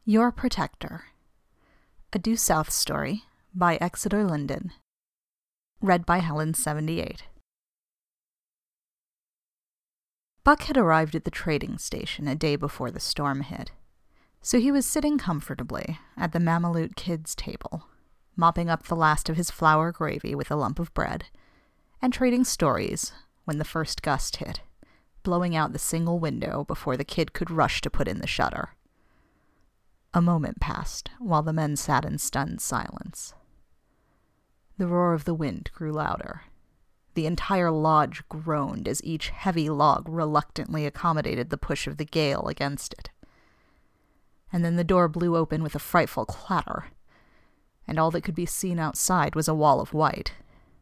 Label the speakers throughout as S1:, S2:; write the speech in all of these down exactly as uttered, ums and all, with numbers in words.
S1: Your Protector. A Due South Story by Exeter Linden. Read by Helen seventy-eight. Buck had arrived at the trading station a day before the storm hit, so he was sitting comfortably at the Mameluke Kid's table, mopping up the last of his flour gravy with a lump of bread, and trading stories when the first gust hit, blowing out the single window before the kid could rush to put in the shutter. A moment passed while the men sat in stunned silence. The roar of the wind grew louder. The entire lodge groaned as each heavy log reluctantly accommodated the push of the gale against it. And then the door blew open with a frightful clatter, and all that could be seen outside was a wall of white.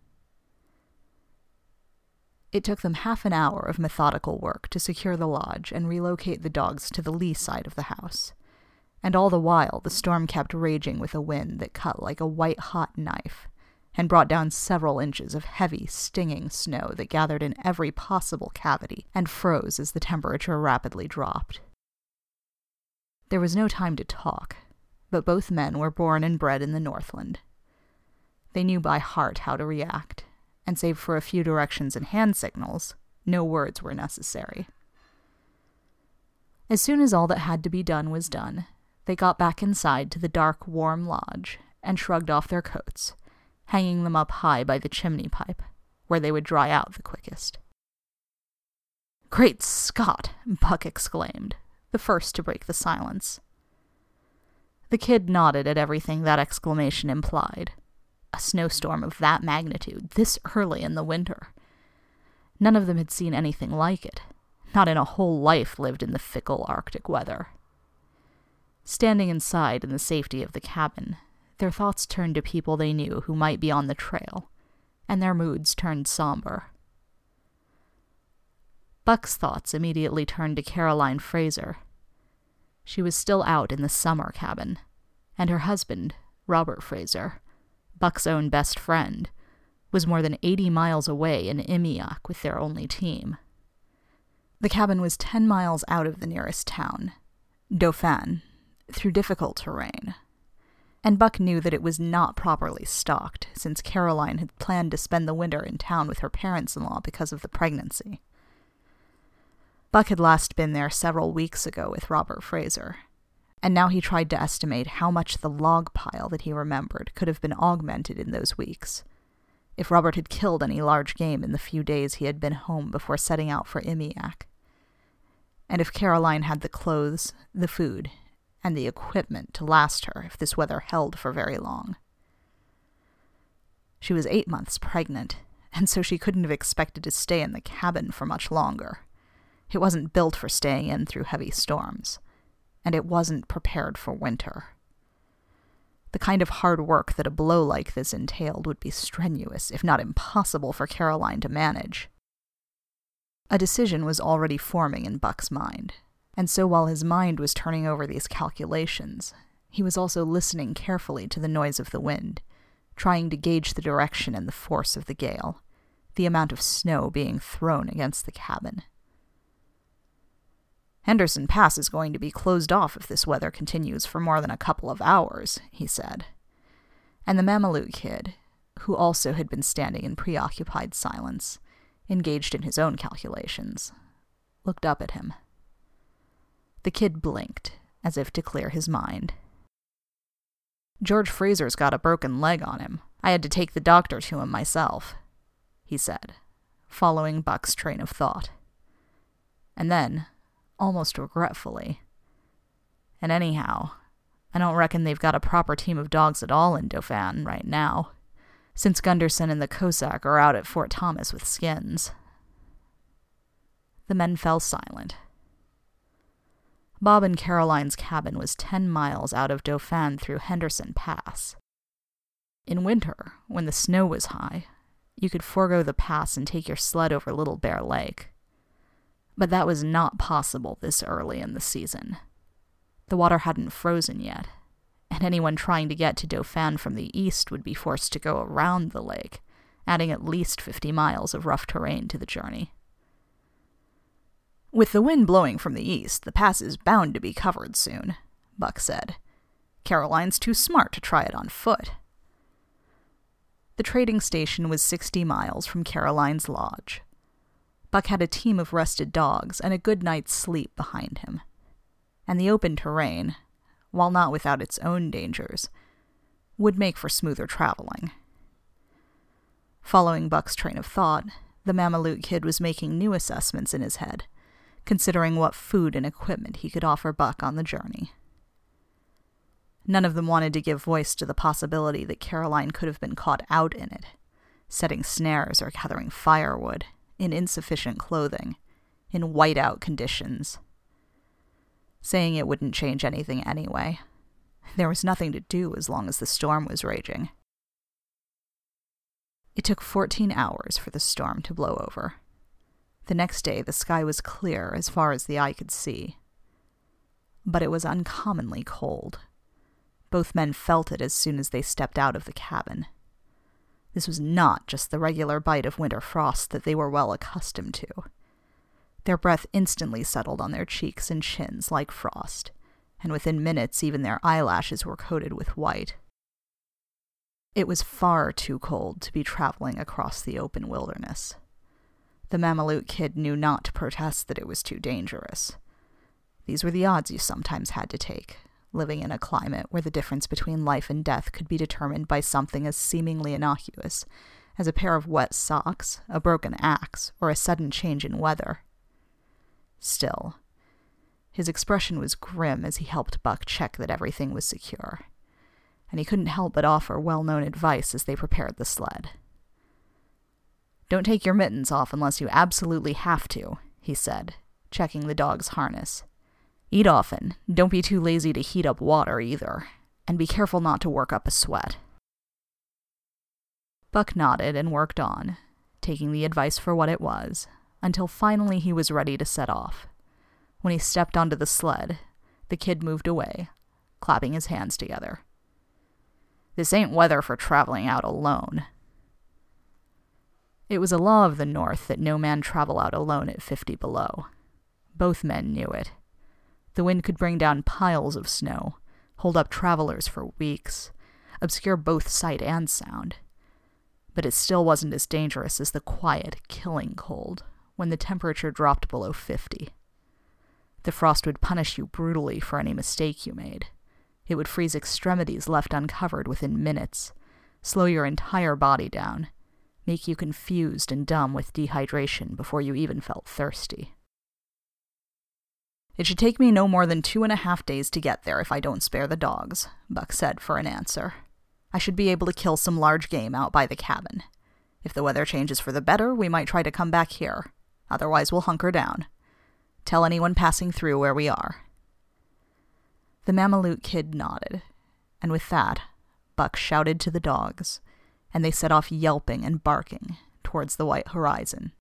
S1: It took them half an hour of methodical work to secure the lodge and relocate the dogs to the lee side of the house, and all the while the storm kept raging with a wind that cut like a white-hot knife, and brought down several inches of heavy, stinging snow that gathered in every possible cavity and froze as the temperature rapidly dropped. There was no time to talk, but both men were born and bred in the Northland. They knew by heart how to react, and save for a few directions and hand signals, no words were necessary. As soon as all that had to be done was done, they got back inside to the dark, warm lodge and shrugged off their coats, hanging them up high by the chimney pipe, where they would dry out the quickest. "Great Scott!" Buck exclaimed, the first to break the silence. The kid nodded at everything that exclamation implied. A snowstorm of that magnitude, this early in the winter. None of them had seen anything like it, not in a whole life lived in the fickle Arctic weather. Standing inside in the safety of the cabin, their thoughts turned to people they knew who might be on the trail, and their moods turned somber. Buck's thoughts immediately turned to Caroline Fraser. She was still out in the summer cabin, and her husband, Robert Fraser, Buck's own best friend, was more than eighty miles away in Imiak with their only team. The cabin was ten miles out of the nearest town, Dauphin, through difficult terrain, and Buck knew that it was not properly stocked, since Caroline had planned to spend the winter in town with her parents-in-law because of the pregnancy. Buck had last been there several weeks ago with Robert Fraser, and now he tried to estimate how much the log pile that he remembered could have been augmented in those weeks, if Robert had killed any large game in the few days he had been home before setting out for Imiak, and if Caroline had the clothes, the food, and the equipment to last her if this weather held for very long. She was eight months pregnant, and so she couldn't have expected to stay in the cabin for much longer. It wasn't built for staying in through heavy storms, and it wasn't prepared for winter. The kind of hard work that a blow like this entailed would be strenuous, if not impossible, for Caroline to manage. A decision was already forming in Buck's mind, and so while his mind was turning over these calculations, he was also listening carefully to the noise of the wind, trying to gauge the direction and the force of the gale, the amount of snow being thrown against the cabin. "Henderson Pass is going to be closed off if this weather continues for more than a couple of hours," he said. And the Mameluke Kid, who also had been standing in preoccupied silence, engaged in his own calculations, looked up at him. The kid blinked, as if to clear his mind. "George Fraser's got a broken leg on him. I had to take the doctor to him myself," he said, following Buck's train of thought. And then, almost regretfully, "And anyhow, I don't reckon they've got a proper team of dogs at all in Dauphin right now, since Gunderson and the Cossack are out at Fort Thomas with skins." The men fell silent. Bob and Caroline's cabin was ten miles out of Dauphin through Henderson Pass. In winter, when the snow was high, you could forego the pass and take your sled over Little Bear Lake. But that was not possible this early in the season. The water hadn't frozen yet, and anyone trying to get to Dauphin from the east would be forced to go around the lake, adding at least fifty miles of rough terrain to the journey. "With the wind blowing from the east, the pass is bound to be covered soon," Buck said. Caroline's too smart to try it on foot. The trading station was sixty miles from Caroline's lodge. Buck had a team of rested dogs and a good night's sleep behind him. And the open terrain, while not without its own dangers, would make for smoother traveling. Following Buck's train of thought, the Mameluke kid was making new assessments in his head, considering what food and equipment he could offer Buck on the journey. None of them wanted to give voice to the possibility that Caroline could have been caught out in it, setting snares or gathering firewood, in insufficient clothing, in whiteout conditions. Saying it wouldn't change anything anyway. There was nothing to do as long as the storm was raging. It took fourteen hours for the storm to blow over. The next day the sky was clear as far as the eye could see. But it was uncommonly cold. Both men felt it as soon as they stepped out of the cabin. This was not just the regular bite of winter frost that they were well accustomed to. Their breath instantly settled on their cheeks and chins like frost, and within minutes even their eyelashes were coated with white. It was far too cold to be traveling across the open wilderness. The Mameluke kid knew not to protest that it was too dangerous. These were the odds you sometimes had to take, living in a climate where the difference between life and death could be determined by something as seemingly innocuous as a pair of wet socks, a broken axe, or a sudden change in weather. Still, his expression was grim as he helped Buck check that everything was secure, and he couldn't help but offer well-known advice as they prepared the sled. "Don't take your mittens off unless you absolutely have to," he said, checking the dog's harness. "Eat often, don't be too lazy to heat up water either, and be careful not to work up a sweat." Buck nodded and worked on, taking the advice for what it was, until finally he was ready to set off. When he stepped onto the sled, the kid moved away, clapping his hands together. "This ain't weather for traveling out alone." It was a law of the North that no man travel out alone at fifty below. Both men knew it. The wind could bring down piles of snow, hold up travelers for weeks, obscure both sight and sound. But it still wasn't as dangerous as the quiet, killing cold, when the temperature dropped below fifty. The frost would punish you brutally for any mistake you made. It would freeze extremities left uncovered within minutes, slow your entire body down, make you confused and dumb with dehydration before you even felt thirsty. "It should take me no more than two and a half days to get there if I don't spare the dogs," Buck said for an answer. "I should be able to kill some large game out by the cabin. If the weather changes for the better, we might try to come back here. Otherwise, we'll hunker down. Tell anyone passing through where we are." The Mameluke kid nodded, and with that, Buck shouted to the dogs, and they set off yelping and barking towards the white horizon.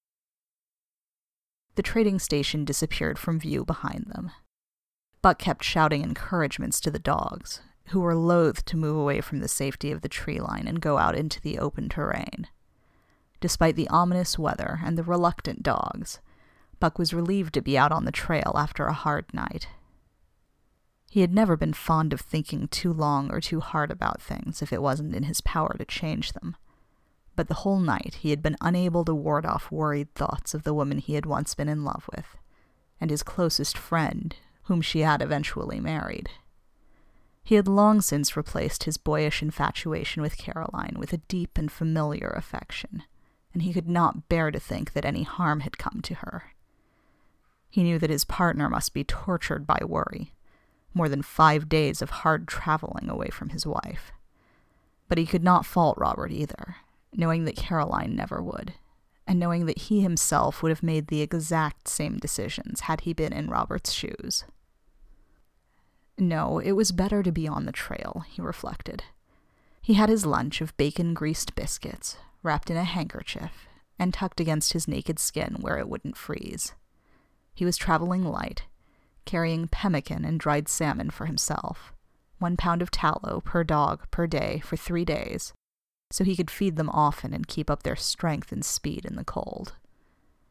S1: The trading station disappeared from view behind them. Buck kept shouting encouragements to the dogs, who were loath to move away from the safety of the tree line and go out into the open terrain. Despite the ominous weather and the reluctant dogs, Buck was relieved to be out on the trail after a hard night. He had never been fond of thinking too long or too hard about things if it wasn't in his power to change them. But the whole night he had been unable to ward off worried thoughts of the woman he had once been in love with, and his closest friend, whom she had eventually married. He had long since replaced his boyish infatuation with Caroline with a deep and familiar affection, and he could not bear to think that any harm had come to her. He knew that his partner must be tortured by worry, more than five days of hard traveling away from his wife. But he could not fault Robert either, knowing that Caroline never would, and knowing that he himself would have made the exact same decisions had he been in Robert's shoes. No, it was better to be on the trail, he reflected. He had his lunch of bacon-greased biscuits, wrapped in a handkerchief, and tucked against his naked skin where it wouldn't freeze. He was traveling light, carrying pemmican and dried salmon for himself, one pound of tallow per dog per day for three days, so he could feed them often and keep up their strength and speed in the cold.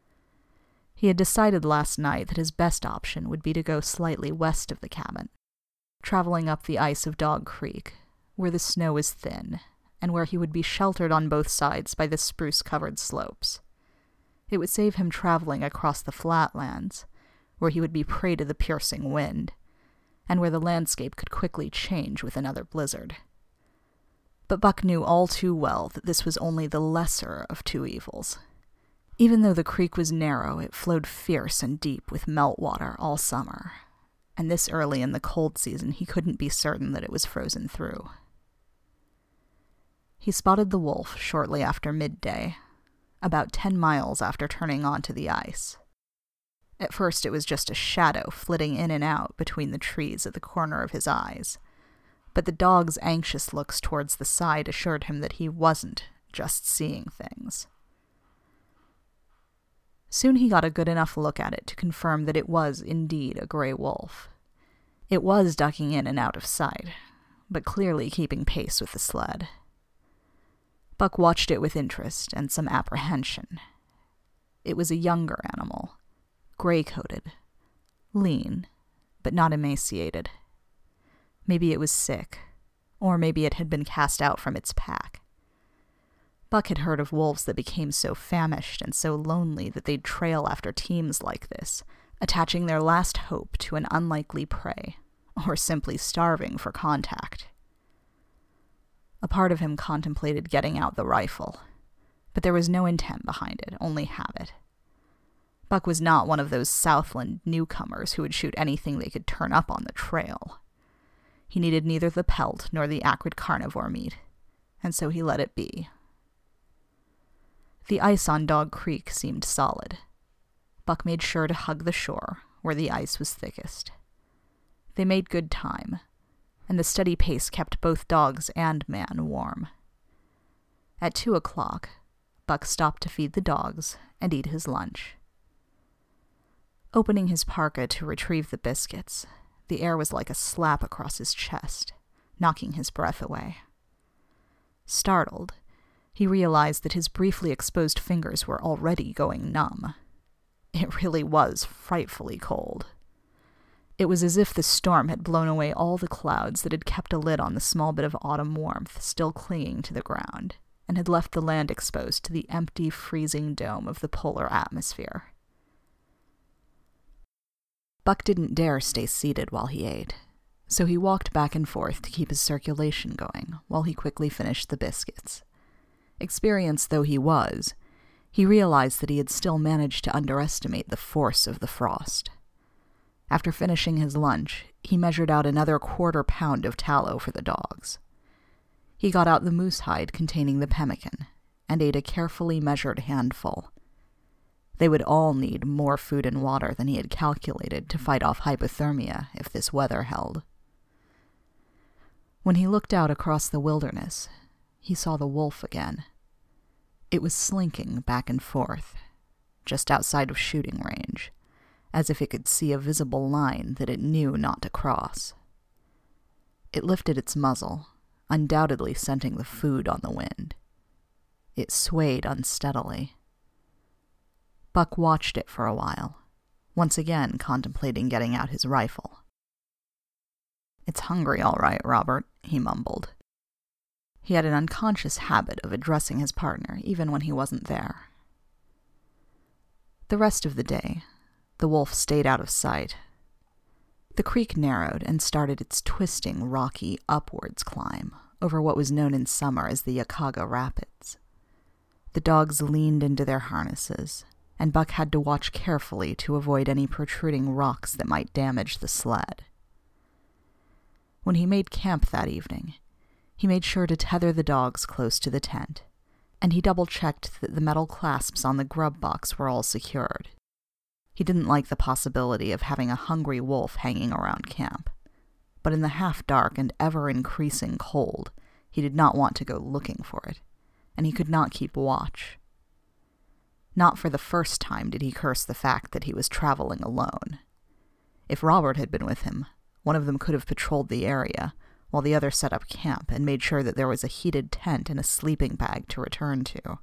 S1: He had decided last night that his best option would be to go slightly west of the cabin, traveling up the ice of Dog Creek, where the snow was thin, and where he would be sheltered on both sides by the spruce-covered slopes. It would save him traveling across the flatlands, where he would be prey to the piercing wind, and where the landscape could quickly change with another blizzard. But Buck knew all too well that this was only the lesser of two evils. Even though the creek was narrow, it flowed fierce and deep with meltwater all summer, and this early in the cold season he couldn't be certain that it was frozen through. He spotted the wolf shortly after midday, about ten miles after turning onto the ice. At first it was just a shadow flitting in and out between the trees at the corner of his eyes, but the dog's anxious looks towards the side assured him that he wasn't just seeing things. Soon he got a good enough look at it to confirm that it was indeed a gray wolf. It was ducking in and out of sight, but clearly keeping pace with the sled. Buck watched it with interest and some apprehension. It was a younger animal, gray-coated, lean, but not emaciated. Maybe it was sick, or maybe it had been cast out from its pack. Buck had heard of wolves that became so famished and so lonely that they'd trail after teams like this, attaching their last hope to an unlikely prey, or simply starving for contact. A part of him contemplated getting out the rifle, but there was no intent behind it, only habit. Buck was not one of those Southland newcomers who would shoot anything they could turn up on the trail. He needed neither the pelt nor the acrid carnivore meat, and so he let it be. The ice on Dog Creek seemed solid. Buck made sure to hug the shore, where the ice was thickest. They made good time, and the steady pace kept both dogs and man warm. At two o'clock, Buck stopped to feed the dogs and eat his lunch. Opening his parka to retrieve the biscuits, the air was like a slap across his chest, knocking his breath away. Startled, he realized that his briefly exposed fingers were already going numb. It really was frightfully cold. It was as if the storm had blown away all the clouds that had kept a lid on the small bit of autumn warmth still clinging to the ground, and had left the land exposed to the empty, freezing dome of the polar atmosphere. Buck didn't dare stay seated while he ate, so he walked back and forth to keep his circulation going while he quickly finished the biscuits. Experienced though he was, he realized that he had still managed to underestimate the force of the frost. After finishing his lunch, he measured out another quarter pound of tallow for the dogs. He got out the moose hide containing the pemmican, and ate a carefully measured handful. They would all need more food and water than he had calculated to fight off hypothermia if this weather held. When he looked out across the wilderness, he saw the wolf again. It was slinking back and forth, just outside of shooting range, as if it could see a visible line that it knew not to cross. It lifted its muzzle, undoubtedly scenting the food on the wind. It swayed unsteadily. Buck watched it for a while, once again contemplating getting out his rifle. "It's hungry, all right, Robert," he mumbled. He had an unconscious habit of addressing his partner even when he wasn't there. The rest of the day, the wolf stayed out of sight. The creek narrowed and started its twisting, rocky, upwards climb over what was known in summer as the Yakaga Rapids. The dogs leaned into their harnesses, and Buck had to watch carefully to avoid any protruding rocks that might damage the sled. When he made camp that evening, he made sure to tether the dogs close to the tent, and he double-checked that the metal clasps on the grub box were all secured. He didn't like the possibility of having a hungry wolf hanging around camp, but in the half-dark and ever-increasing cold, he did not want to go looking for it, and he could not keep watch. Not for the first time did he curse the fact that he was traveling alone. If Robert had been with him, one of them could have patrolled the area, while the other set up camp and made sure that there was a heated tent and a sleeping bag to return to.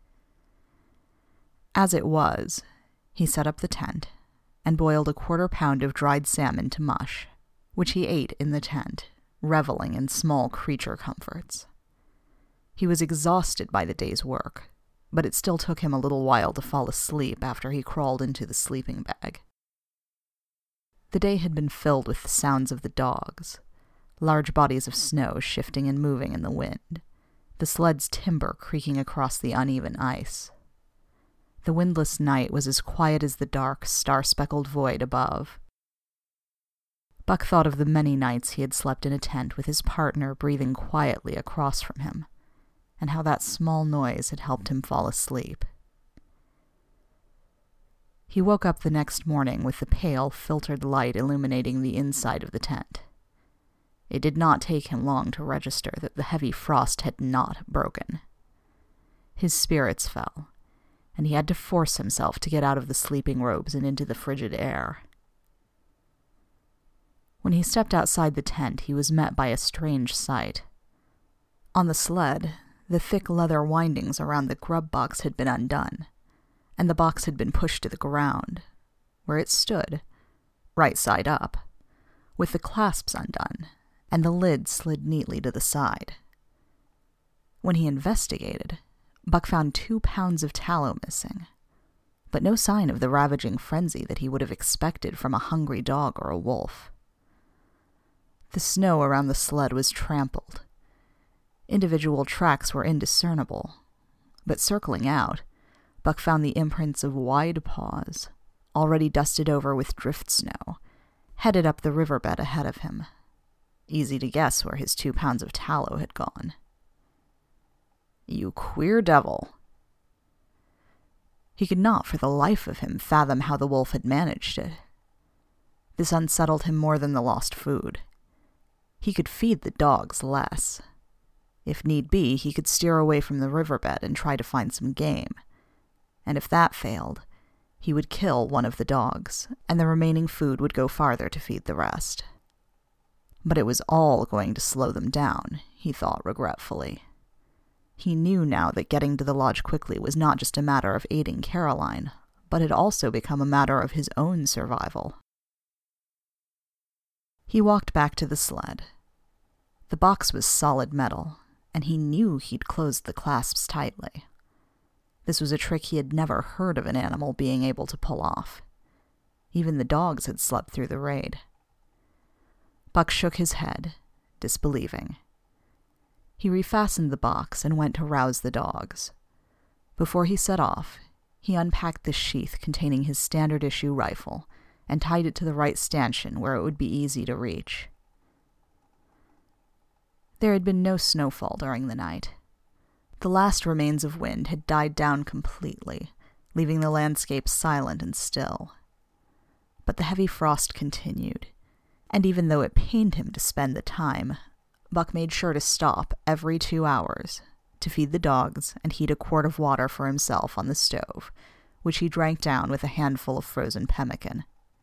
S1: As it was, he set up the tent and boiled a quarter pound of dried salmon to mush, which he ate in the tent, reveling in small creature comforts. He was exhausted by the day's work, but it still took him a little while to fall asleep after he crawled into the sleeping bag. The day had been filled with the sounds of the dogs, large bodies of snow shifting and moving in the wind, the sled's timber creaking across the uneven ice. The windless night was as quiet as the dark, star-speckled void above. Buck thought of the many nights he had slept in a tent with his partner breathing quietly across from him, and how that small noise had helped him fall asleep. He woke up the next morning with the pale, filtered light illuminating the inside of the tent. It did not take him long to register that the heavy frost had not broken. His spirits fell, and he had to force himself to get out of the sleeping robes and into the frigid air. When he stepped outside the tent, he was met by a strange sight. On the sled, the thick leather windings around the grub box had been undone, and the box had been pushed to the ground, where it stood, right side up, with the clasps undone, and the lid slid neatly to the side. When he investigated, Buck found two pounds of tallow missing, but no sign of the ravaging frenzy that he would have expected from a hungry dog or a wolf. The snow around the sled was trampled. Individual tracks were indiscernible, but circling out, Buck found the imprints of wide paws, already dusted over with drift snow, headed up the riverbed ahead of him. Easy to guess where his two pounds of tallow had gone. "You queer devil." He could not for the life of him fathom how the wolf had managed it. This unsettled him more than the lost food. He could feed the dogs less. If need be, he could steer away from the riverbed and try to find some game. And if that failed, he would kill one of the dogs, and the remaining food would go farther to feed the rest. But it was all going to slow them down, he thought regretfully. He knew now that getting to the lodge quickly was not just a matter of aiding Caroline, but had also become a matter of his own survival. He walked back to the sled. The box was solid metal, and he knew he'd closed the clasps tightly. This was a trick he had never heard of an animal being able to pull off. Even the dogs had slept through the raid. Buck shook his head, disbelieving. He refastened the box and went to rouse the dogs. Before he set off, he unpacked the sheath containing his standard-issue rifle and tied it to the right stanchion where it would be easy to reach. There had been no snowfall during the night. The last remains of wind had died down completely, leaving the landscape silent and still. But the heavy frost continued, and even though it pained him to spend the time, Buck made sure to stop every two hours to feed the dogs and heat a quart of water for himself on the stove, which he drank down with a handful of frozen pemmican.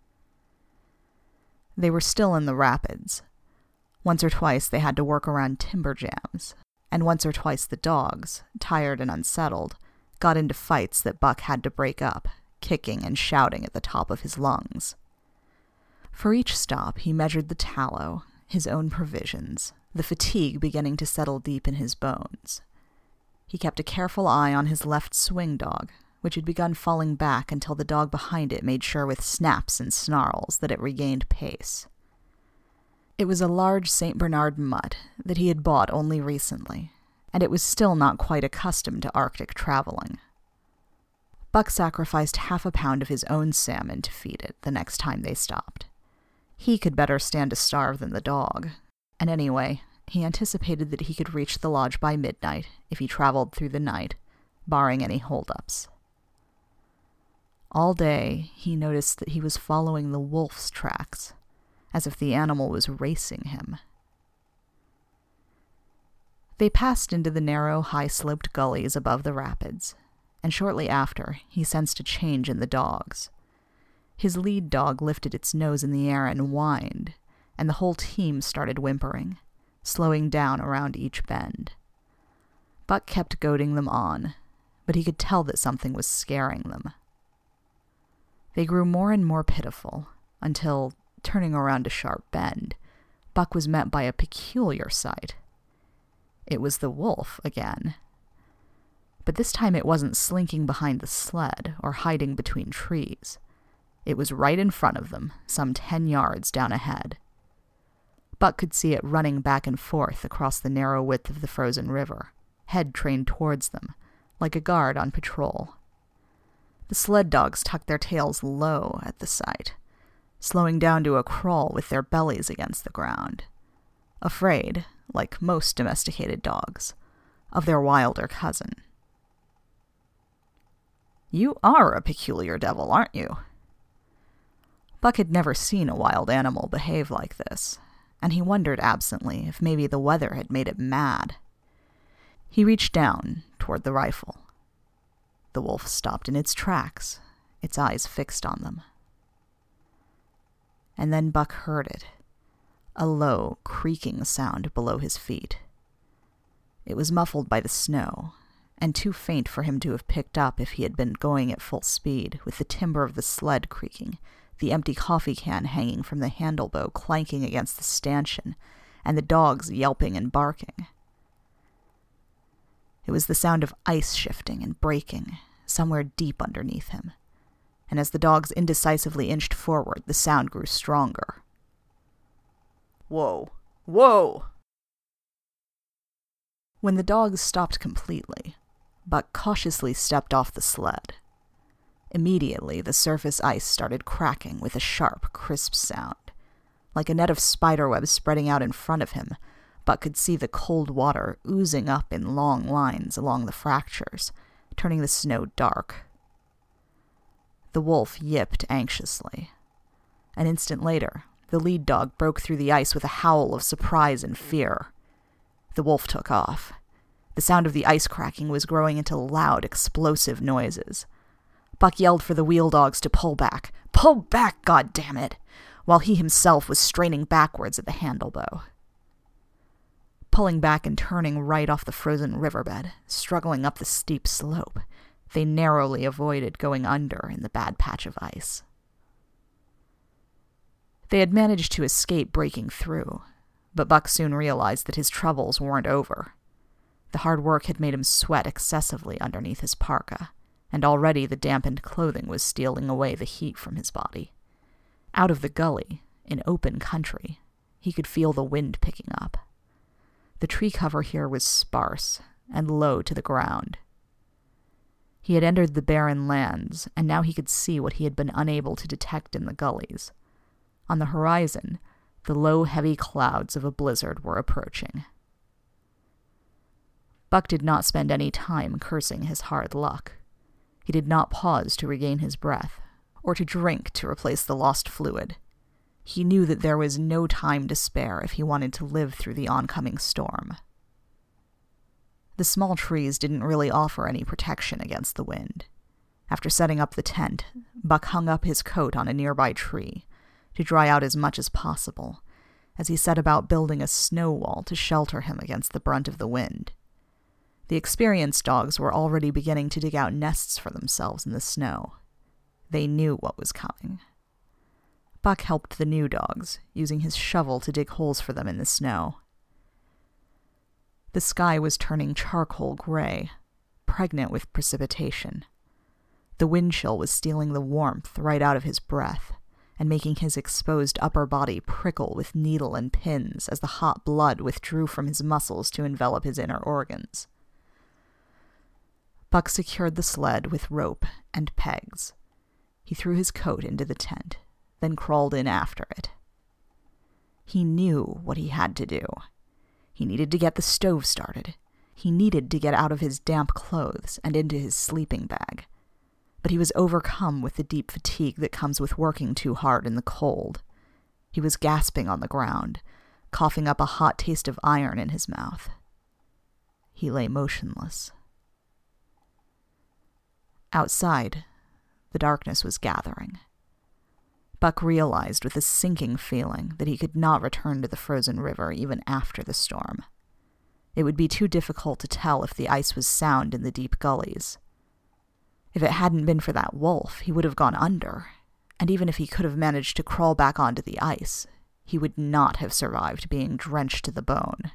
S1: They were still in the rapids. Once or twice they had to work around timber jams, and once or twice the dogs, tired and unsettled, got into fights that Buck had to break up, kicking and shouting at the top of his lungs. For each stop he measured the tallow, his own provisions, the fatigue beginning to settle deep in his bones. He kept a careful eye on his left swing dog, which had begun falling back until the dog behind it made sure with snaps and snarls that it regained pace. It was a large Saint Bernard mutt that he had bought only recently, and it was still not quite accustomed to Arctic traveling. Buck sacrificed half a pound of his own salmon to feed it the next time they stopped. He could better stand to starve than the dog, and anyway, he anticipated that he could reach the lodge by midnight if he traveled through the night, barring any holdups. All day, he noticed that he was following the wolf's tracks, as if the animal was racing him. They passed into the narrow, high-sloped gullies above the rapids, and shortly after, he sensed a change in the dogs. His lead dog lifted its nose in the air and whined, and the whole team started whimpering, slowing down around each bend. Buck kept goading them on, but he could tell that something was scaring them. They grew more and more pitiful, until, turning around a sharp bend, Buck was met by a peculiar sight. It was the wolf again. But this time it wasn't slinking behind the sled or hiding between trees. It was right in front of them, some ten yards down ahead. Buck could see it running back and forth across the narrow width of the frozen river, head trained towards them, like a guard on patrol. The sled dogs tucked their tails low at the sight, slowing down to a crawl with their bellies against the ground, afraid, like most domesticated dogs, of their wilder cousin. "You are a peculiar devil, aren't you?" Buck had never seen a wild animal behave like this, and he wondered absently if maybe the weather had made it mad. He reached down toward the rifle. The wolf stopped in its tracks, its eyes fixed on them. And then Buck heard it, a low, creaking sound below his feet. It was muffled by the snow, and too faint for him to have picked up if he had been going at full speed, with the timber of the sled creaking, the empty coffee can hanging from the handlebow clanking against the stanchion, and the dogs yelping and barking. It was the sound of ice shifting and breaking, somewhere deep underneath him, and as the dogs indecisively inched forward, the sound grew stronger. "Whoa! Whoa!" When the dogs stopped completely, Buck cautiously stepped off the sled. Immediately, the surface ice started cracking with a sharp, crisp sound. Like a net of spiderwebs spreading out in front of him, Buck could see the cold water oozing up in long lines along the fractures, turning the snow dark. The wolf yipped anxiously. An instant later, the lead dog broke through the ice with a howl of surprise and fear. The wolf took off. The sound of the ice cracking was growing into loud, explosive noises. Buck yelled for the wheel dogs to pull back. Pull back, goddammit! While he himself was straining backwards at the handlebow. Pulling back and turning right off the frozen riverbed, struggling up the steep slope, they narrowly avoided going under in the bad patch of ice. They had managed to escape breaking through, but Buck soon realized that his troubles weren't over. The hard work had made him sweat excessively underneath his parka, and already the dampened clothing was stealing away the heat from his body. Out of the gully, in open country, he could feel the wind picking up. The tree cover here was sparse and low to the ground. He had entered the barren lands, and now he could see what he had been unable to detect in the gullies. On the horizon, the low, heavy clouds of a blizzard were approaching. Buck did not spend any time cursing his hard luck. He did not pause to regain his breath, or to drink to replace the lost fluid. He knew that there was no time to spare if he wanted to live through the oncoming storm. The small trees didn't really offer any protection against the wind. After setting up the tent, Buck hung up his coat on a nearby tree to dry out as much as possible, as he set about building a snow wall to shelter him against the brunt of the wind. The experienced dogs were already beginning to dig out nests for themselves in the snow. They knew what was coming. Buck helped the new dogs, using his shovel to dig holes for them in the snow. The sky was turning charcoal gray, pregnant with precipitation. The wind chill was stealing the warmth right out of his breath, and making his exposed upper body prickle with needle and pins as the hot blood withdrew from his muscles to envelop his inner organs. Buck secured the sled with rope and pegs. He threw his coat into the tent, then crawled in after it. He knew what he had to do. He needed to get the stove started. He needed to get out of his damp clothes and into his sleeping bag. But he was overcome with the deep fatigue that comes with working too hard in the cold. He was gasping on the ground, coughing up a hot taste of iron in his mouth. He lay motionless. Outside, the darkness was gathering. Buck realized with a sinking feeling that he could not return to the frozen river even after the storm. It would be too difficult to tell if the ice was sound in the deep gullies. If it hadn't been for that wolf, he would have gone under, and even if he could have managed to crawl back onto the ice, he would not have survived being drenched to the bone.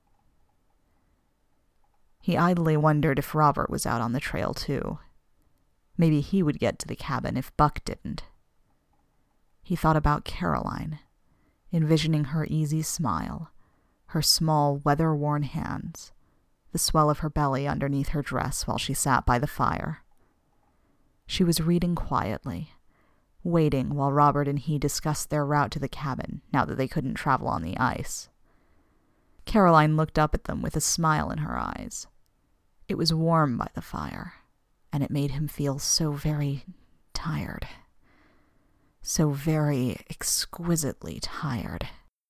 S1: He idly wondered if Robert was out on the trail too. Maybe he would get to the cabin if Buck didn't. He thought about Caroline, envisioning her easy smile, her small, weather-worn hands, the swell of her belly underneath her dress while she sat by the fire. She was reading quietly, waiting while Robert and he discussed their route to the cabin now that they couldn't travel on the ice. Caroline looked up at them with a smile in her eyes. It was warm by the fire, and it made him feel so very tired. So very exquisitely tired.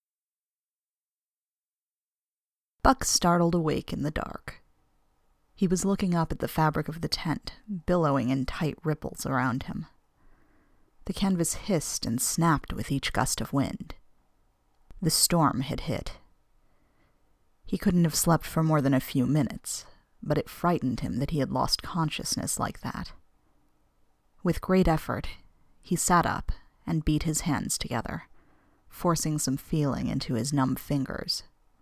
S1: Buck startled awake in the dark. He was looking up at the fabric of the tent, billowing in tight ripples around him. The canvas hissed and snapped with each gust of wind. The storm had hit. He couldn't have slept for more than a few minutes, but it frightened him that he had lost consciousness like that. With great effort, he sat up and beat his hands together, forcing some feeling into his numb fingers.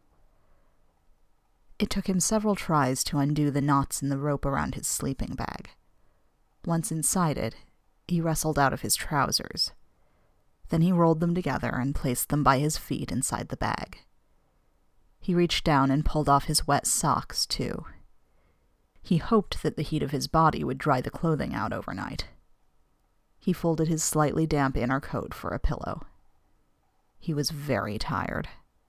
S1: It took him several tries to undo the knots in the rope around his sleeping bag. Once inside it, he wrestled out of his trousers. Then he rolled them together and placed them by his feet inside the bag. He reached down and pulled off his wet socks, too. He hoped that the heat of his body would dry the clothing out overnight. He folded his slightly damp inner coat for a pillow. He was very tired.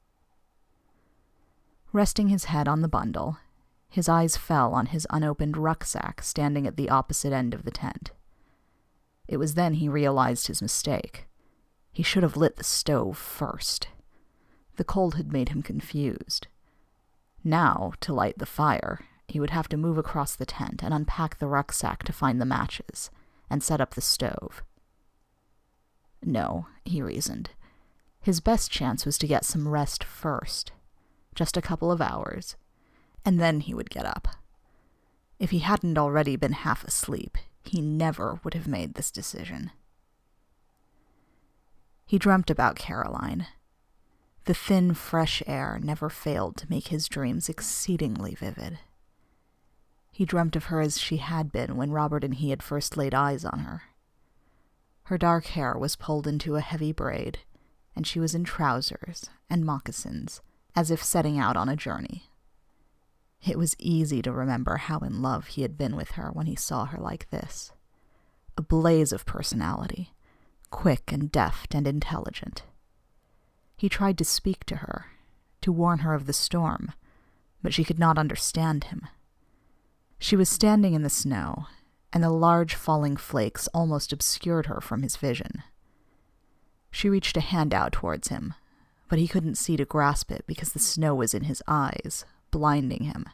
S1: Resting his head on the bundle, his eyes fell on his unopened rucksack standing at the opposite end of the tent. It was then he realized his mistake. He should have lit the stove first. The cold had made him confused. Now, to light the fire, he would have to move across the tent and unpack the rucksack to find the matches, and set up the stove. No, he reasoned. His best chance was to get some rest first. Just a couple of hours, and then he would get up. If he hadn't already been half asleep, he never would have made this decision. He dreamt about Caroline. The thin, fresh air never failed to make his dreams exceedingly vivid. He dreamt of her as she had been when Robert and he had first laid eyes on her. Her dark hair was pulled into a heavy braid, and she was in trousers and moccasins, as if setting out on a journey. It was easy to remember how in love he had been with her when he saw her like this. A blaze of personality, quick and deft and intelligent. He tried to speak to her, to warn her of the storm, but she could not understand him. She was standing in the snow, and the large falling flakes almost obscured her from his vision. She reached a hand out towards him, but he couldn't see to grasp it because the snow was in his eyes, blinding him.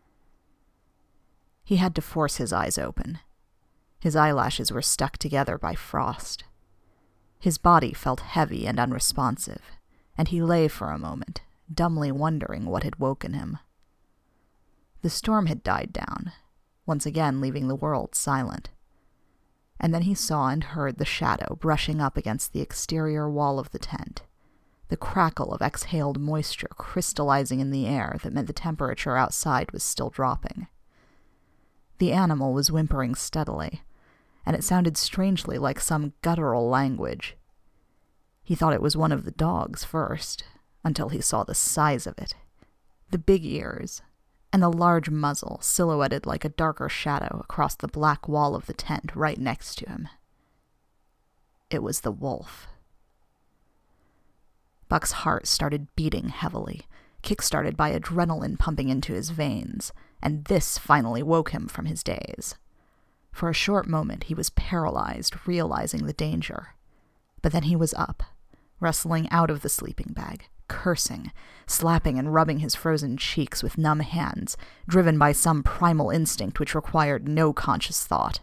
S1: He had to force his eyes open. His eyelashes were stuck together by frost. His body felt heavy and unresponsive, and he lay for a moment, dumbly wondering what had woken him. The storm had died down, once again leaving the world silent. And then he saw and heard the shadow brushing up against the exterior wall of the tent, the crackle of exhaled moisture crystallizing in the air that meant the temperature outside was still dropping. The animal was whimpering steadily, and it sounded strangely like some guttural language. He thought it was one of the dogs first, until he saw the size of it, the big ears, and the large muzzle silhouetted like a darker shadow across the black wall of the tent right next to him. It was the wolf. Buck's heart started beating heavily, kick-started by adrenaline pumping into his veins, and this finally woke him from his daze. For a short moment he was paralyzed, realizing the danger. But then he was up, wrestling out of the sleeping bag, cursing, slapping and rubbing his frozen cheeks with numb hands, driven by some primal instinct which required no conscious thought.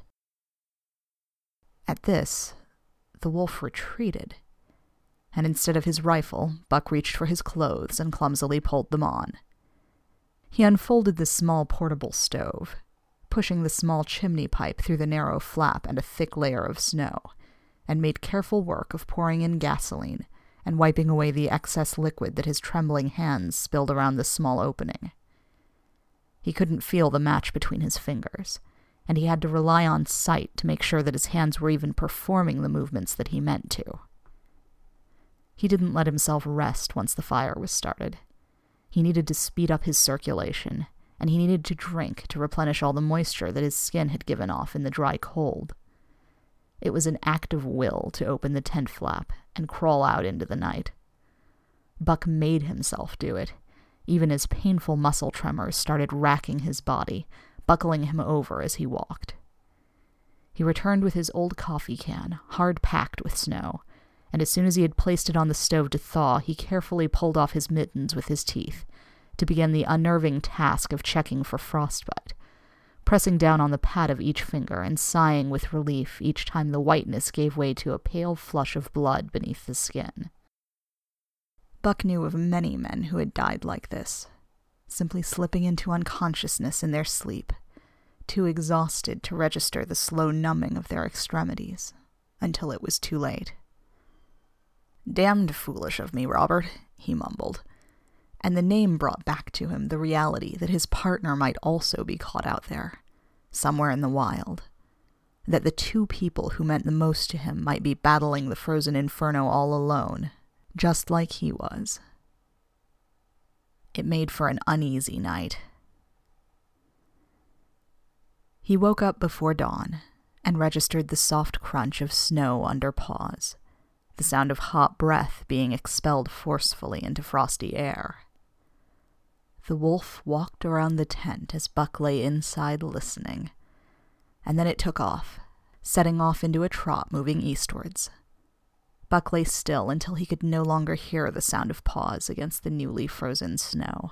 S1: At this, the wolf retreated, and instead of his rifle, Buck reached for his clothes and clumsily pulled them on. He unfolded the small portable stove, pushing the small chimney pipe through the narrow flap and a thick layer of snow, and made careful work of pouring in gasoline and wiping away the excess liquid that his trembling hands spilled around the small opening. He couldn't feel the match between his fingers, and he had to rely on sight to make sure that his hands were even performing the movements that he meant to. He didn't let himself rest once the fire was started. He needed to speed up his circulation, and he needed to drink to replenish all the moisture that his skin had given off in the dry cold. It was an act of will to open the tent flap and crawl out into the night. Buck made himself do it, even as painful muscle tremors started racking his body, buckling him over as he walked. He returned with his old coffee can, hard-packed with snow, and as soon as he had placed it on the stove to thaw, he carefully pulled off his mittens with his teeth to begin the unnerving task of checking for frostbite, pressing down on the pad of each finger and sighing with relief each time the whiteness gave way to a pale flush of blood beneath the skin. Buck knew of many men who had died like this, simply slipping into unconsciousness in their sleep, too exhausted to register the slow numbing of their extremities, until it was too late. "Damned foolish of me, Robert," he mumbled, and the name brought back to him the reality that his partner might also be caught out there, somewhere in the wild, that the two people who meant the most to him might be battling the frozen inferno all alone, just like he was. It made for an uneasy night. He woke up before dawn and registered the soft crunch of snow under paws, the sound of hot breath being expelled forcefully into frosty air. The wolf walked around the tent as Buck lay inside listening, and then it took off, setting off into a trot moving eastwards. Buck lay still until he could no longer hear the sound of paws against the newly frozen snow.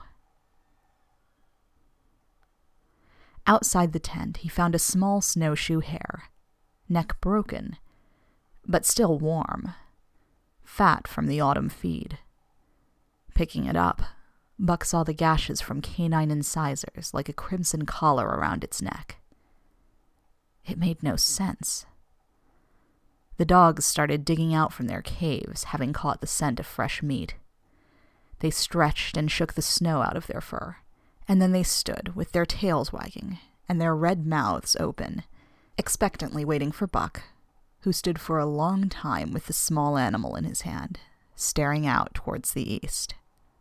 S1: Outside the tent, he found a small snowshoe hare, neck broken, but still warm, fat from the autumn feed. Picking it up, Buck saw the gashes from canine incisors like a crimson collar around its neck. It made no sense. The dogs started digging out from their caves, having caught the scent of fresh meat. They stretched and shook the snow out of their fur, and then they stood with their tails wagging and their red mouths open, expectantly waiting for Buck, who stood for a long time with the small animal in his hand, staring out towards the east.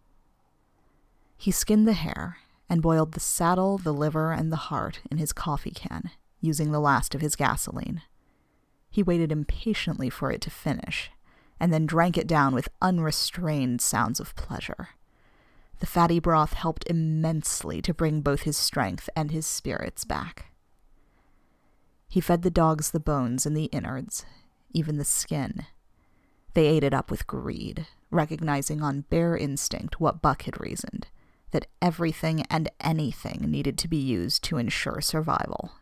S1: He skinned the hare and boiled the saddle, the liver, and the heart in his coffee can, using the last of his gasoline. He waited impatiently for it to finish, and then drank it down with unrestrained sounds of pleasure. The fatty broth helped immensely to bring both his strength and his spirits back. He fed the dogs the bones and the innards, even the skin. They ate it up with greed, recognizing on bare instinct what Buck had reasoned, that everything and anything needed to be used to ensure survival.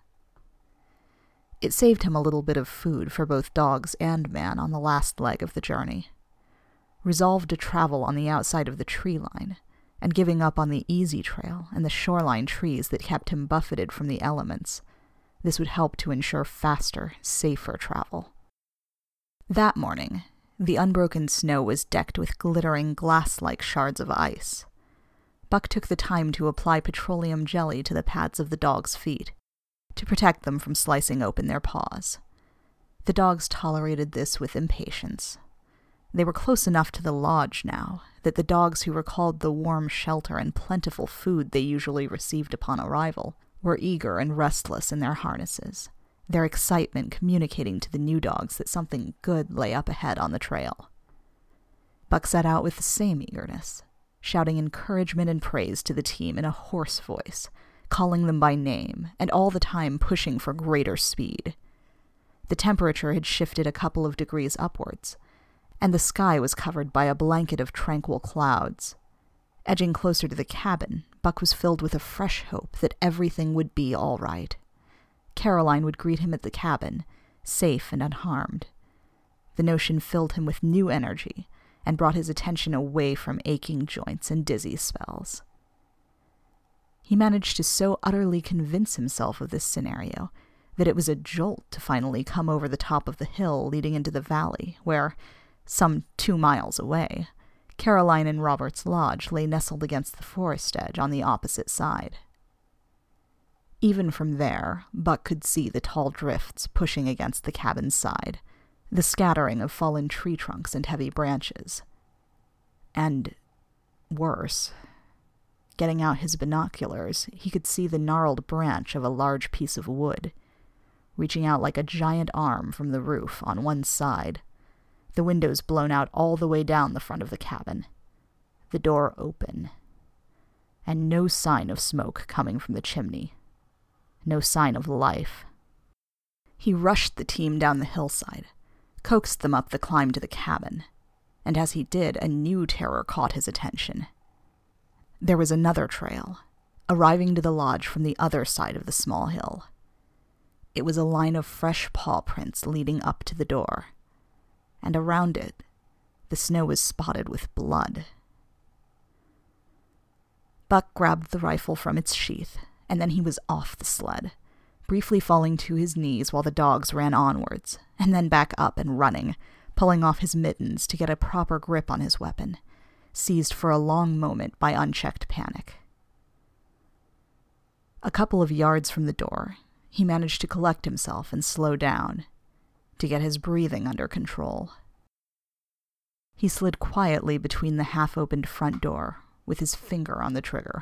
S1: It saved him a little bit of food for both dogs and man on the last leg of the journey. Resolved to travel on the outside of the tree line, and giving up on the easy trail and the shoreline trees that kept him buffeted from the elements, this would help to ensure faster, safer travel. That morning, the unbroken snow was decked with glittering glass-like shards of ice. Buck took the time to apply petroleum jelly to the pads of the dogs' feet, to protect them from slicing open their paws. The dogs tolerated this with impatience. They were close enough to the lodge now that the dogs who recalled the warm shelter and plentiful food they usually received upon arrival were eager and restless in their harnesses, their excitement communicating to the new dogs that something good lay up ahead on the trail. Buck set out with the same eagerness, shouting encouragement and praise to the team in a hoarse voice, calling them by name, and all the time pushing for greater speed. The temperature had shifted a couple of degrees upwards, and the sky was covered by a blanket of tranquil clouds. Edging closer to the cabin, Buck was filled with a fresh hope that everything would be all right. Caroline would greet him at the cabin, safe and unharmed. The notion filled him with new energy and brought his attention away from aching joints and dizzy spells. He managed to so utterly convince himself of this scenario that it was a jolt to finally come over the top of the hill leading into the valley, where, Some two miles away, Caroline and Robert's lodge lay nestled against the forest edge on the opposite side. Even from there, Buck could see the tall drifts pushing against the cabin's side, the scattering of fallen tree trunks and heavy branches. And worse, getting out his binoculars, he could see the gnarled branch of a large piece of wood, reaching out like a giant arm from the roof on one side, the windows blown out all the way down the front of the cabin, the door open, and no sign of smoke coming from the chimney, no sign of life. He rushed the team down the hillside, coaxed them up the climb to the cabin, and as he did, a new terror caught his attention. There was another trail, arriving to the lodge from the other side of the small hill. It was a line of fresh paw prints leading up to the door, and around it, the snow was spotted with blood. Buck grabbed the rifle from its sheath, and then he was off the sled, briefly falling to his knees while the dogs ran onwards, and then back up and running, pulling off his mittens to get a proper grip on his weapon, seized for a long moment by unchecked panic. A couple of yards from the door, he managed to collect himself and slow down, to get his breathing under control. He slid quietly between the half-opened front door, with his finger on the trigger.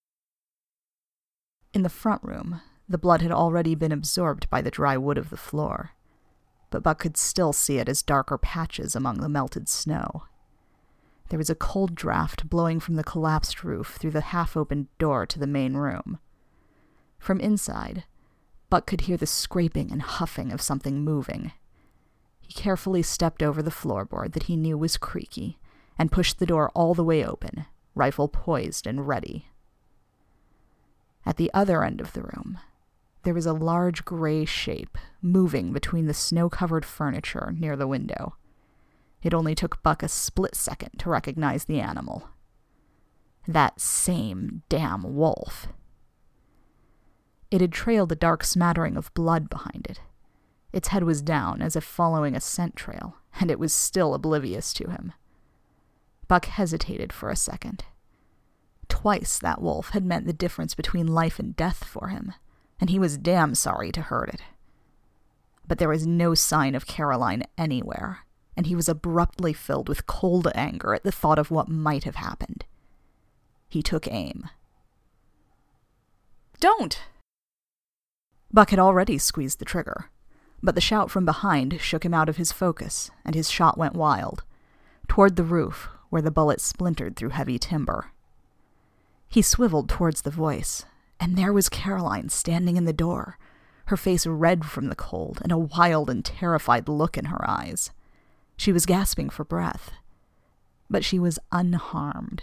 S1: In the front room, the blood had already been absorbed by the dry wood of the floor, but Buck could still see it as darker patches among the melted snow. There was a cold draft blowing from the collapsed roof through the half-opened door to the main room. From inside, Buck could hear the scraping and huffing of something moving. He carefully stepped over the floorboard that he knew was creaky and pushed the door all the way open, rifle poised and ready. At the other end of the room, there was a large gray shape moving between the snow-covered furniture near the window. It only took Buck a split second to recognize the animal. That same damn wolf. It had trailed a dark smattering of blood behind it. Its head was down, as if following a scent trail, and it was still oblivious to him. Buck hesitated for a second. Twice that wolf had meant the difference between life and death for him, and he was damn sorry to hurt it. But there was no sign of Caroline anywhere, and he was abruptly filled with cold anger at the thought of what might have happened. He took aim. "Don't!" Buck had already squeezed the trigger, but the shout from behind shook him out of his focus, and his shot went wild, toward the roof, where the bullet splintered through heavy timber. He swiveled towards the voice, and there was Caroline standing in the door, her face red from the cold and a wild and terrified look in her eyes. She was gasping for breath, but she was unharmed.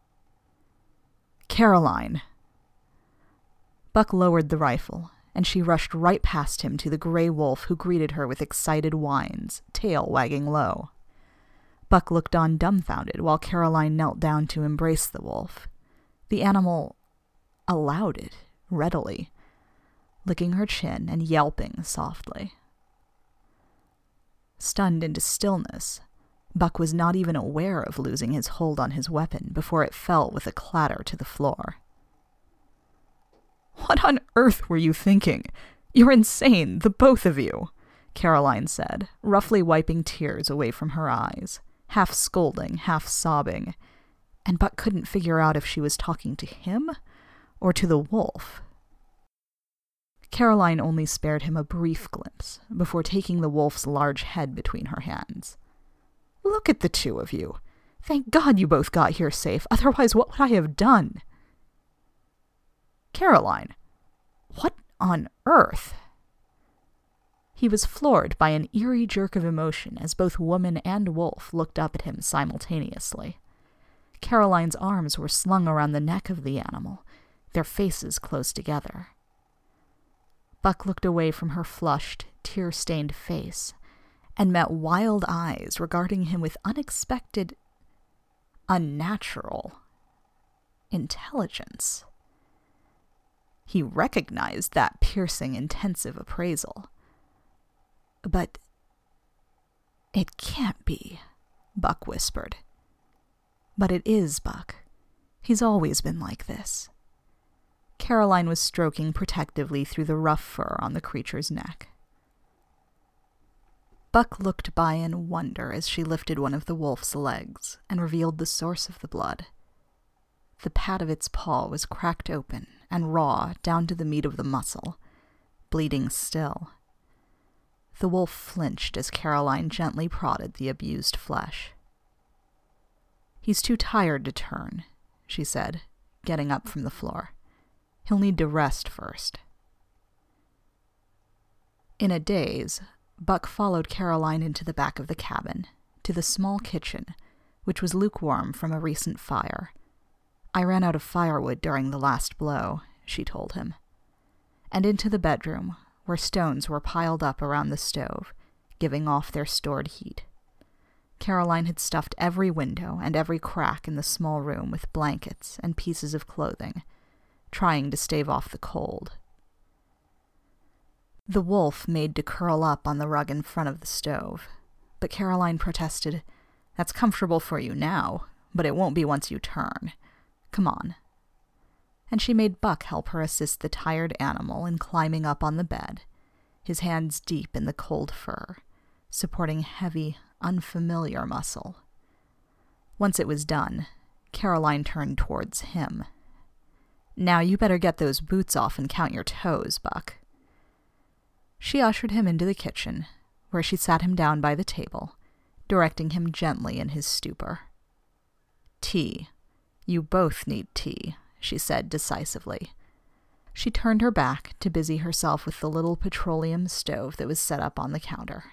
S1: "Caroline!" Buck lowered the rifle, and she rushed right past him to the gray wolf who greeted her with excited whines, tail wagging low. Buck looked on dumbfounded while Caroline knelt down to embrace the wolf. The animal allowed it, readily, licking her chin and yelping softly. Stunned into stillness, Buck was not even aware of losing his hold on his weapon before it fell with a clatter to the floor. "What on earth were you thinking? You're insane, the both of you," Caroline said, roughly wiping tears away from her eyes, half scolding, half sobbing, and Buck couldn't figure out if she was talking to him or to the wolf. Caroline only spared him a brief glimpse before taking the wolf's large head between her hands. "Look at the two of you. Thank God you both got here safe, otherwise what would I have done?" "Caroline, what on earth?" He was floored by an eerie jerk of emotion as both woman and wolf looked up at him simultaneously. Caroline's arms were slung around the neck of the animal, their faces close together. Buck looked away from her flushed, tear-stained face and met wild eyes regarding him with unexpected, unnatural intelligence. He recognized that piercing, intensive appraisal. But it can't be. Buck whispered. But it is Buck. He's always been like this. Caroline was stroking protectively through the rough fur on the creature's neck. Buck looked by in wonder as she lifted one of the wolf's legs and revealed the source of the blood. The pad of its paw was cracked open and raw down to the meat of the muscle, bleeding still. The wolf flinched as Caroline gently prodded the abused flesh. "He's too tired to turn," she said, getting up from the floor. "He'll need to rest first." In a daze, Buck followed Caroline into the back of the cabin, to the small kitchen, which was lukewarm from a recent fire. "I ran out of firewood during the last blow," she told him. And into the bedroom, where stones were piled up around the stove, giving off their stored heat. Caroline had stuffed every window and every crack in the small room with blankets and pieces of clothing, trying to stave off the cold. The wolf made to curl up on the rug in front of the stove, but Caroline protested, "That's comfortable for you now, but it won't be once you turn. Come on." And she made Buck help her assist the tired animal in climbing up on the bed, his hands deep in the cold fur, supporting heavy, unfamiliar muscle. Once it was done, Caroline turned towards him. "Now you better get those boots off and count your toes, Buck." She ushered him into the kitchen, where she sat him down by the table, directing him gently in his stupor. "Tea. You both need tea," she said decisively. She turned her back to busy herself with the little petroleum stove that was set up on the counter.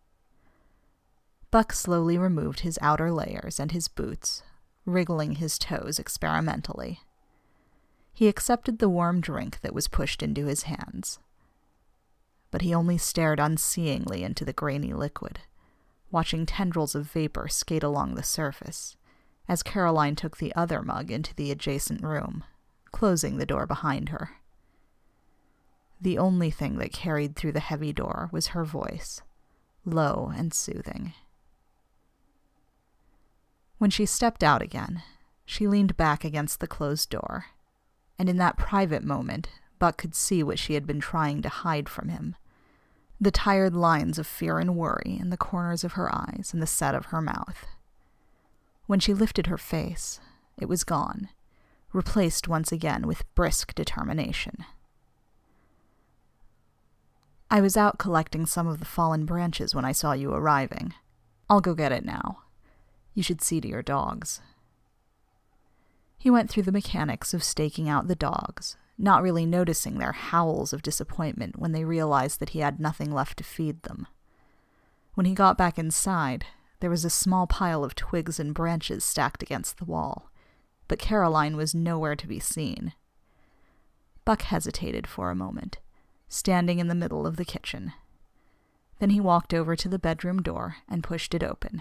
S1: Buck slowly removed his outer layers and his boots, wriggling his toes experimentally. He accepted the warm drink that was pushed into his hands. But he only stared unseeingly into the grainy liquid, watching tendrils of vapor skate along the surface, as Caroline took the other mug into the adjacent room, closing the door behind her. The only thing that carried through the heavy door was her voice, low and soothing. When she stepped out again, she leaned back against the closed door, and in that private moment, Buck could see what she had been trying to hide from him. The tired lines of fear and worry in the corners of her eyes and the set of her mouth. When she lifted her face, it was gone, replaced once again with brisk determination. "I was out collecting some of the fallen branches when I saw you arriving. I'll go get it now. You should see to your dogs." He went through the mechanics of staking out the dogs, not really noticing their howls of disappointment when they realized that he had nothing left to feed them. When he got back inside, there was a small pile of twigs and branches stacked against the wall, but Caroline was nowhere to be seen. Buck hesitated for a moment, standing in the middle of the kitchen. Then he walked over to the bedroom door and pushed it open.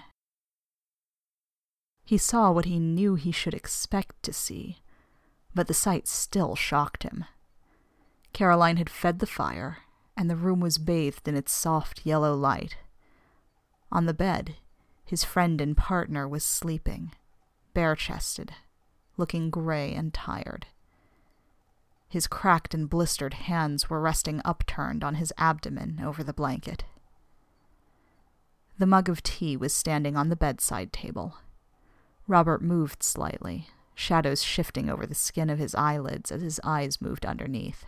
S1: He saw what he knew he should expect to see, but the sight still shocked him. Caroline had fed the fire, and the room was bathed in its soft yellow light. On the bed, his friend and partner was sleeping, bare-chested, looking gray and tired. His cracked and blistered hands were resting upturned on his abdomen over the blanket. The mug of tea was standing on the bedside table. Robert moved slightly, shadows shifting over the skin of his eyelids as his eyes moved underneath.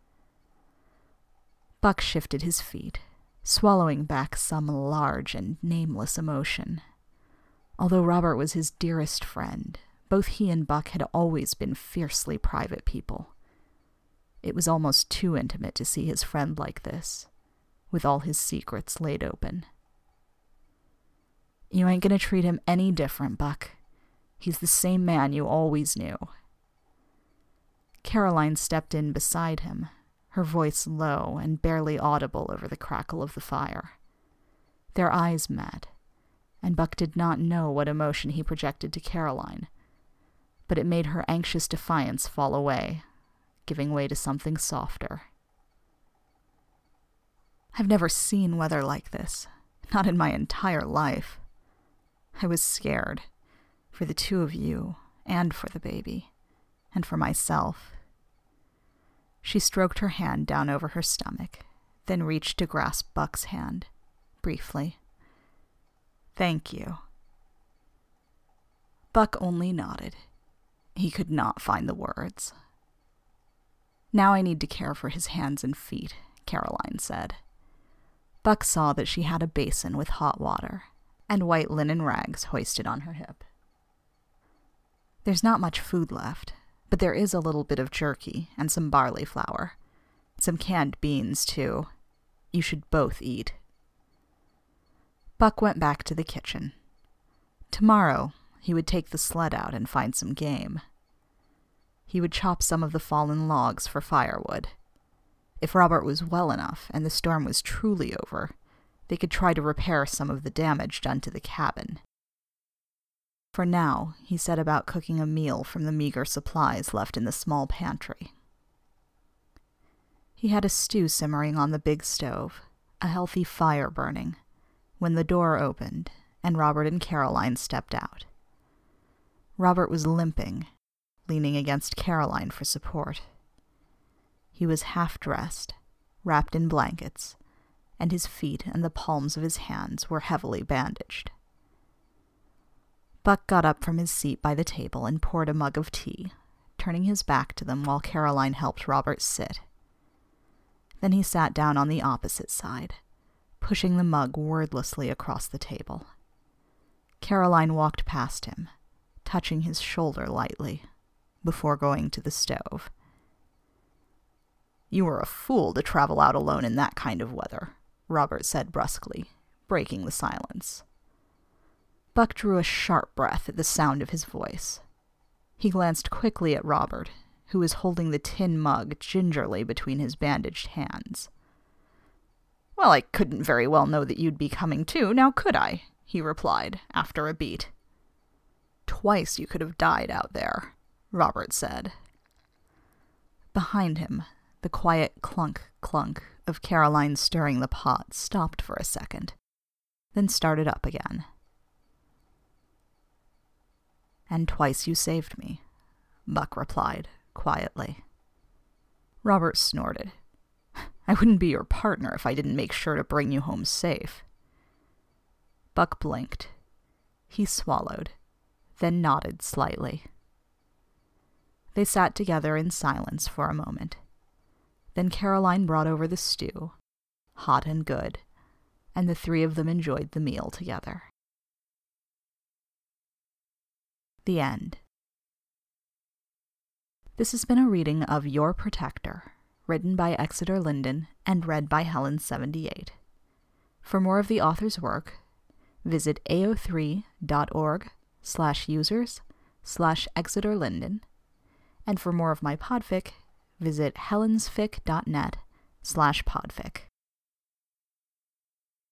S1: Buck shifted his feet, swallowing back some large and nameless emotion. Although Robert was his dearest friend, both he and Buck had always been fiercely private people. It was almost too intimate to see his friend like this, with all his secrets laid open. "You ain't gonna treat him any different, Buck. He's the same man you always knew." Caroline stepped in beside him, her voice low and barely audible over the crackle of the fire. Their eyes met, and Buck did not know what emotion he projected to Caroline, but it made her anxious defiance fall away, giving way to something softer. "I've never seen weather like this, not in my entire life." I was scared. For the two of you, and for the baby, and for myself. She stroked her hand down over her stomach, then reached to grasp Buck's hand, briefly. Thank you. Buck only nodded. He could not find the words. Now I need to care for his hands and feet, Caroline said. Buck saw that she had a basin with hot water, and white linen rags hoisted on her hip. There's not much food left, but there is a little bit of jerky and some barley flour. Some canned beans, too. You should both eat. Buck went back to the kitchen. Tomorrow, he would take the sled out and find some game. He would chop some of the fallen logs for firewood. If Robert was well enough and the storm was truly over, they could try to repair some of the damage done to the cabin. For now, he set about cooking a meal from the meager supplies left in the small pantry. He had a stew simmering on the big stove, a healthy fire burning, when the door opened and Robert and Caroline stepped out. Robert was limping, leaning against Caroline for support. He was half-dressed, wrapped in blankets, and his feet and the palms of his hands were heavily bandaged. Buck got up from his seat by the table and poured a mug of tea, turning his back to them while Caroline helped Robert sit. Then he sat down on the opposite side, pushing the mug wordlessly across the table. Caroline walked past him, touching his shoulder lightly, before going to the stove. "You were a fool to travel out alone in that kind of weather," Robert said brusquely, breaking the silence. Buck drew a sharp breath at the sound of his voice. He glanced quickly at Robert, who was holding the tin mug gingerly between his bandaged hands. "Well, I couldn't very well know that you'd be coming too, now could I?" he replied, after a beat. "Twice you could have died out there," Robert said. Behind him, the quiet clunk-clunk of Caroline stirring the pot stopped for a second, then started up again. "And twice you saved me," Buck replied, quietly. Robert snorted. "I wouldn't be your partner if I didn't make sure to bring you home safe." Buck blinked. He swallowed, then nodded slightly. They sat together in silence for a moment. Then Caroline brought over the stew, hot and good, and the three of them enjoyed the meal together. The end. This has been a reading of Your Protector, written by Exeter Linden and read by Helen seventy-eight. For more of the author's work, visit a o three dot org slash users slash Exeter Linden, and for more of my podfic, visit helensfic dot net slash podfic.